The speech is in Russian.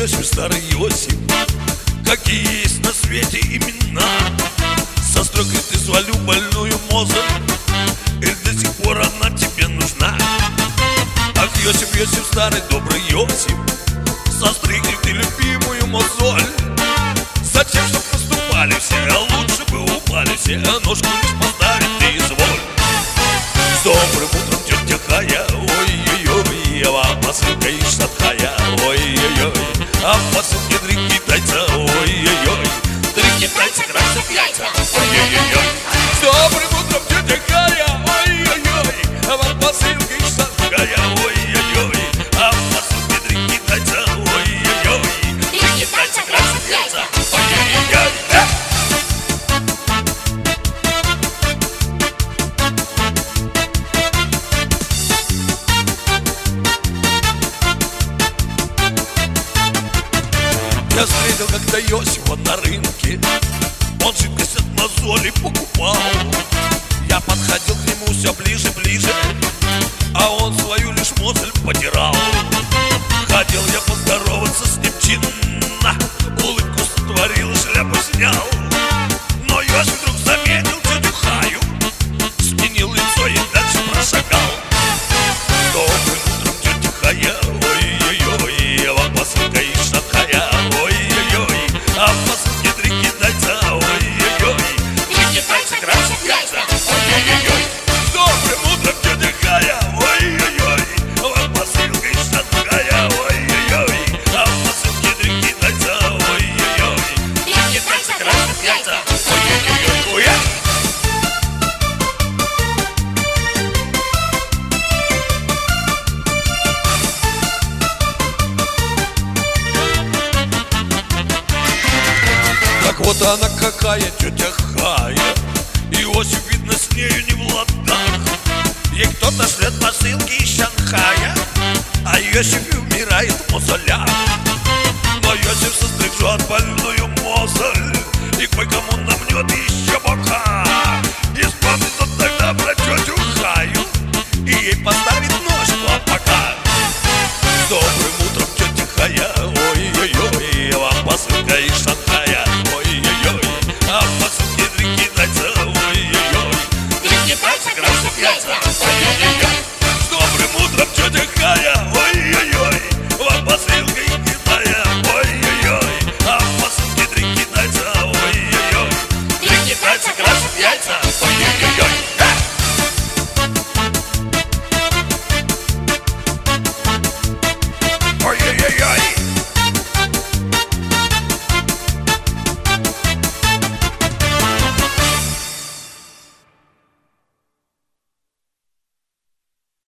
Иосиф, старый Иосиф, какие есть на свете имена. Со стройкой ты свалю больную мозг, и до сих пор она тебе нужна. Ах, Иосиф, Иосиф, старый добрый Иосиф, состригли ты любимую мозоль. Зачем, чтоб поступали все, а лучше бы упали все, а ножку лишь поставить ты изволь. С добрым утром, тетя Хая, ой-ой-ой, а вам посылка из Шанхая, ой-ой-ой, а в посылке 3 китайца, ой-ой-ой, 3 китайца красят яйца, ой-ой-ой. С добрым утром, тетя Хая, ой-ой-ой, а вам посылка из Шанхая, ой-ой-ой, а в посылке 3 китайца, ой-ой-ой, 3 китайца красят яйца, ой-ой-ой. Я встретил как-то Иосифа на рынке, он жидкость от мозолей покупал. Я подходил к нему все ближе, ближе, а он свою лишь мозоль потирал. Хотел я поздороваться с ним чинно, улыбку сотворил и шляпу снял. Но Иосиф вдруг заметил тетю Хаю, сменил лицо и дальше прошагал. Добрым утром, тетя Хая, ой-ой-ой, а вам посылка из Шанхая, ой-ой-ой, а в посылке 3 китайца, ой-ой-ой, 3 китайца красят яйца, ой-ой-ой. Добрым утром, тетя Хая, ой-ой-ой, а вам посылка из Шанхая, ой-ой-ой, а в посылке 3 китайца, ой-ой-ой, 3 китайца красят яйца, ой-ой-ой. Так вот она какая, тетя Хая, Иосиф, видно, с нею не в ладах. Ей кто-то шлет посылки из Шанхая, а Иосиф умирает в мозолях.